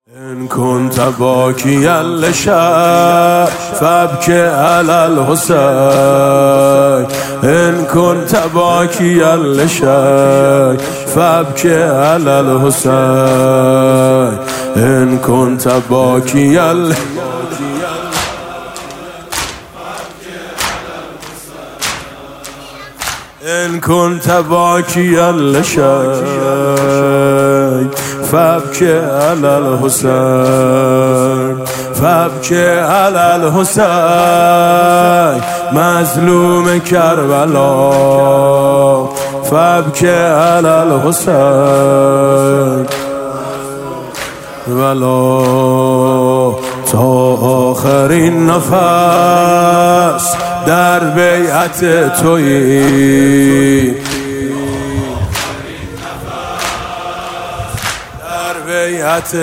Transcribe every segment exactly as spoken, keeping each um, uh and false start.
إن كنت باكيا لشيء فابكي على الحسين. إن كنت باكيا لشيء فابكي على الحسين. إن كنت باكيا ل... إن كنت باكيا لشيء فابكي على الحسين. فابكي على الحسين مظلوم كربلا. فابكي على الحسين ولا تا آخرین نفس در بیعت تویی. بیعت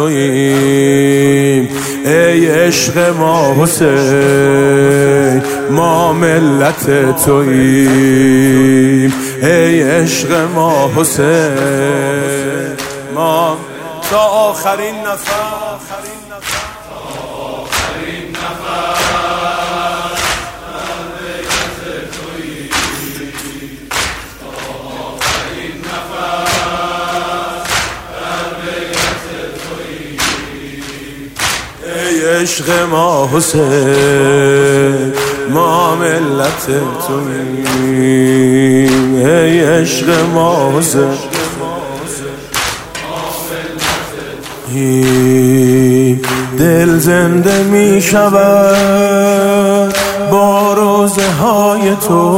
توییم ای عشق ما حسین. ما ملت توییم ای عشق ما حسین. ما تا آخرین نفس عشق ما حسین. ما ملت توییم ای عشق ما حسین. دل زنده می شود با روزه های تو.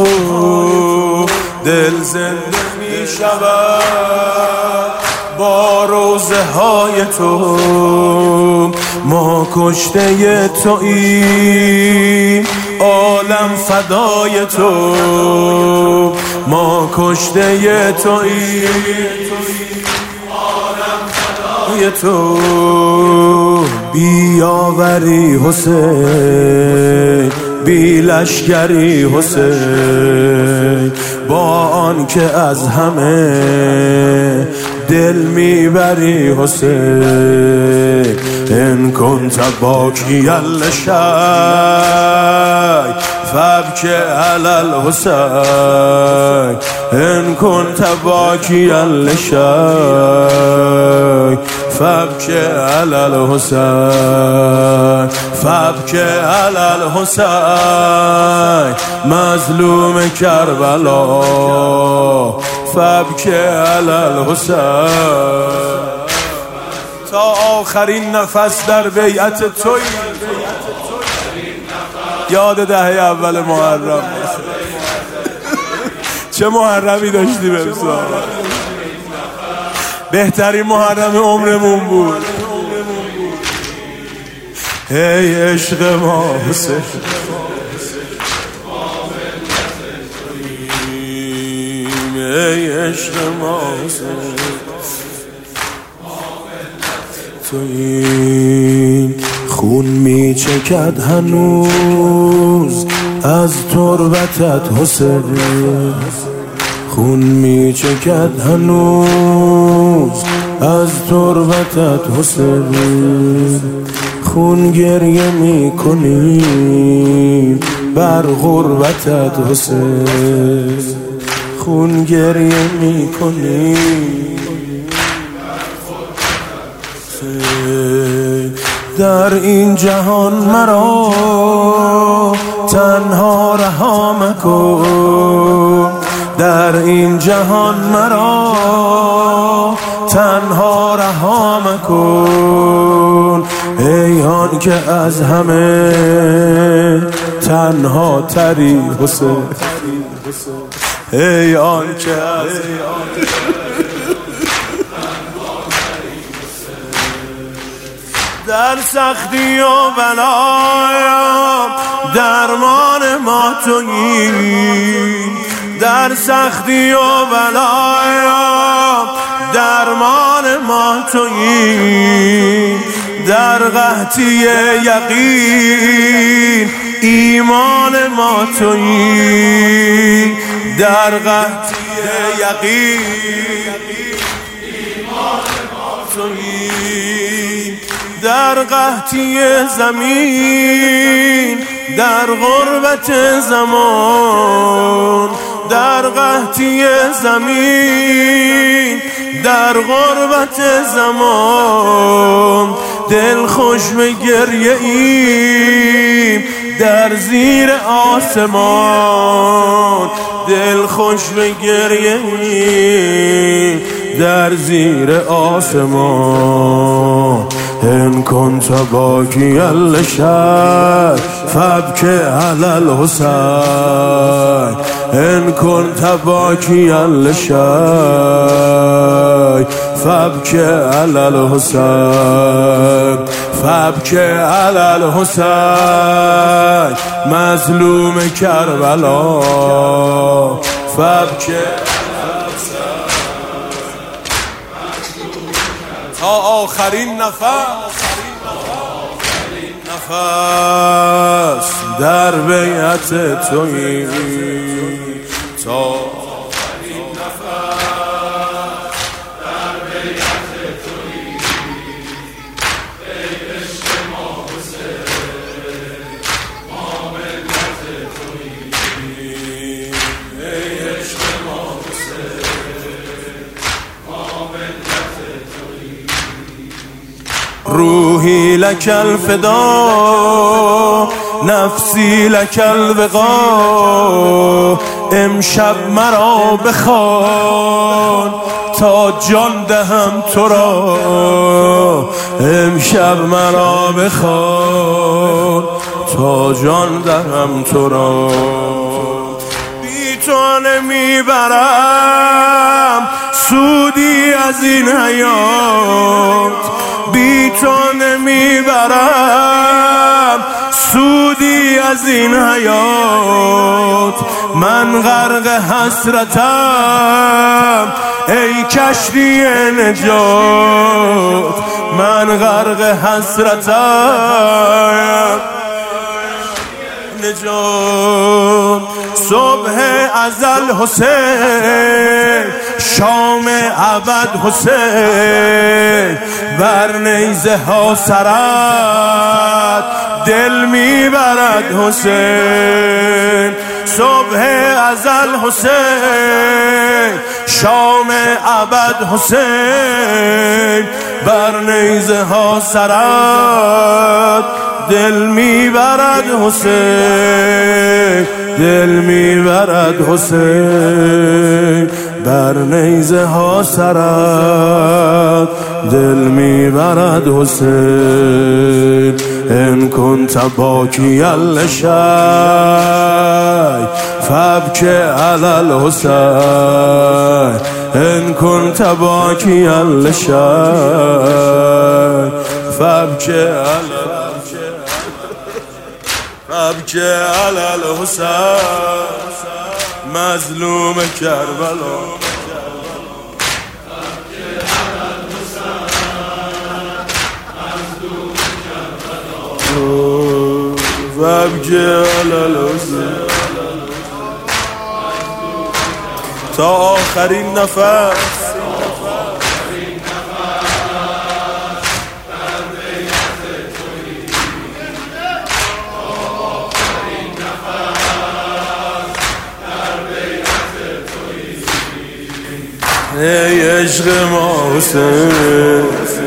دل زنده می شود با روزه های تو. ما کشته توییم عالم فدای تو. ما کشته توییم عالم فدای تو. بیاوری حسین بی لشکری حسین. با آن که از همه دل میبری حسین. إن كنت باكيا لشيء فابكي على الحسين. إن كنت باكيا لشيء فابكي على الحسين. فابكي على الحسين مظلوم كربلا. فابكي على الحسين تا آخرین نفس در بیعت توی. یاد دهه اول محرم چه محرمی داشتیم امسال. بهترین محرم عمرمون بود. ای عشق ما حسین. ای عشق ما حسین. توییم خون می چکد هنوز از تربتت حسین. خون می چکد هنوز از تربتت حسین. خون گریه می کنیم بر غربتت حسین. خون گریه می کنیم در این جهان مرا تنها رها مکن. در این جهان مرا تنها رها مکن. ای آن که از همه تنها تری حسین. ای آن که از در سختی و بلایم درمان ما تویی. در سختی و بلایم درمان ما تویی. در قحطی یقین ایمان ما تویی. در قحطی یقین ایمان ما تویی. در قحطی زمین، در غربت زمان، در قحطی زمین، در غربت زمان، دل خوش به گریه ایم در زیر آسمان، دل خوش به گریه ایم در زیر آسمان. ان كنت باكيا للشر فابكي على الحسين، ان كنت باكيا للشر فابكي على الحسين، فابكي على الحسين مظلوم کربلا، فابكي تا آخرین نفس، نفس در بیعت تویی، تا آخرین نفس در بیعت تویی. ای عشق ما حسین، ما ملت تویی، ای عشق ما حسین، ما ملت تویی. روحی لک الفدا، نفسی لک الوقا، امشب مرا بخوان تا جان دهم تو را، امشب مرا بخوان تا جان دهم تو را. بی تو نمیبرم سودی از این حیات، بی تو نمیبرم سودی از این حیات. من غرق حسرتم ای کشتی نجات، من غرق حسرتم نجات. صبح ازل حسین، شام ابد حسین، بر نیزه ها سرت دل میبرد حسین. صبح ازل حسین، شام ابد حسین، بر نیزه ها سرت دل میبرد حسین، دل میبرد حسین، بر نیزه ها سرت دل میبرد حسین. ان كنت باكيا للشر فابكي على الحسين، ان كنت باكيا للشر فابكي على فابكي على الحسين مظلوم کربلا. فابكي على الحسين تا آخرین نفس، ای عشق ما حسین،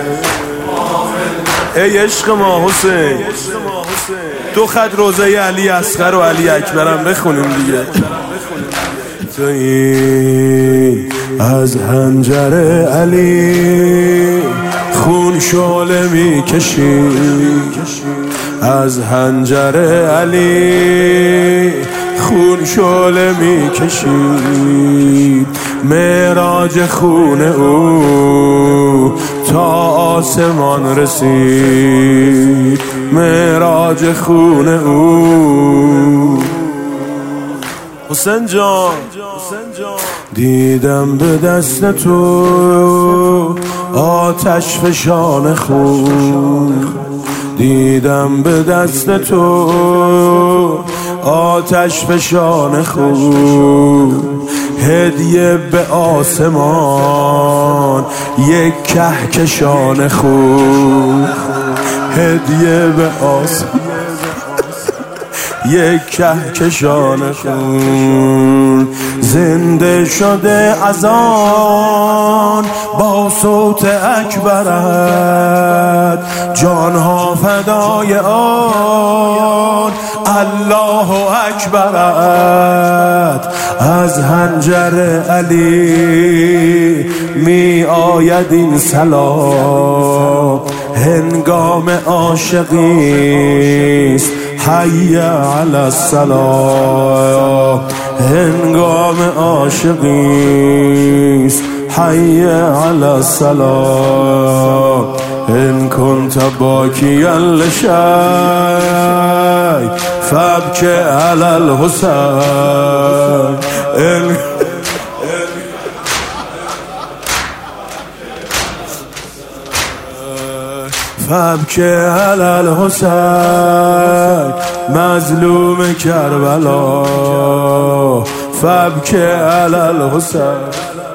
ای عشق ما حسین. دو خط روزه علی اصغر و علی اکبرم بخونیم دیگه. تویی از حنجر علی خون شعله میکشی، از حنجر علی خون شعله میکشی. معراج خون او تا آسمان رسید، معراج خون او. حسین جان دیدم به دست تو آتش فشان خون، دیدم به دست تو آتش فشان خون. هدیه به آسمان یک کهکشان خون، هدیه به آس یک کهکشان خون زنده شده از آن با صوت اکبرت جانها فدای آن الله اکبرت از حنجر علی می آید این سلام هنگام عاشقیست حی علی الصلاة هنگام عاشقیست حی علی الصلاة ان كنت باکیا لشی فابکی علی الحسین فابکی علی الحسین مظلوم کربلا فابکی علی الحسین